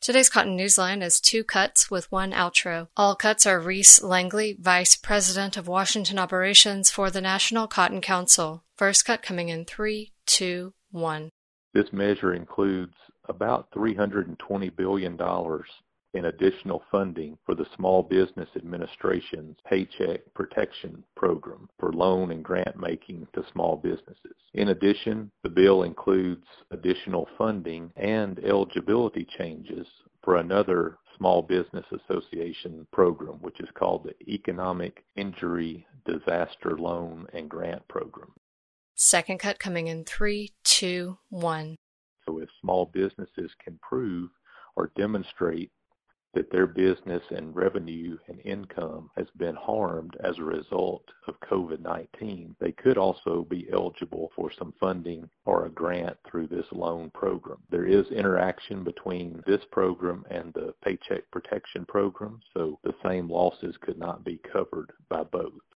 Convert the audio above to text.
Today's Cotton Newsline is 2 cuts with 1 outro. All cuts are Reese Langley, Vice President of Washington Operations for the National Cotton Council. First cut coming in 3, 2, 1. This measure includes about $320 billion in additional funding for the Small Business Administration's Paycheck Protection Program for loan and grant making to small businesses. In addition, the bill includes additional funding and eligibility changes for another Small Business Association program, which is called the Economic Injury Disaster Loan and Grant Program. Second cut coming in 3, 2, 1. So if small businesses can prove or demonstrate that their business and revenue and income has been harmed as a result of COVID-19, they could also be eligible for some funding or a grant through this loan program. There is interaction between this program and the Paycheck Protection Program, so the same losses could not be covered by both.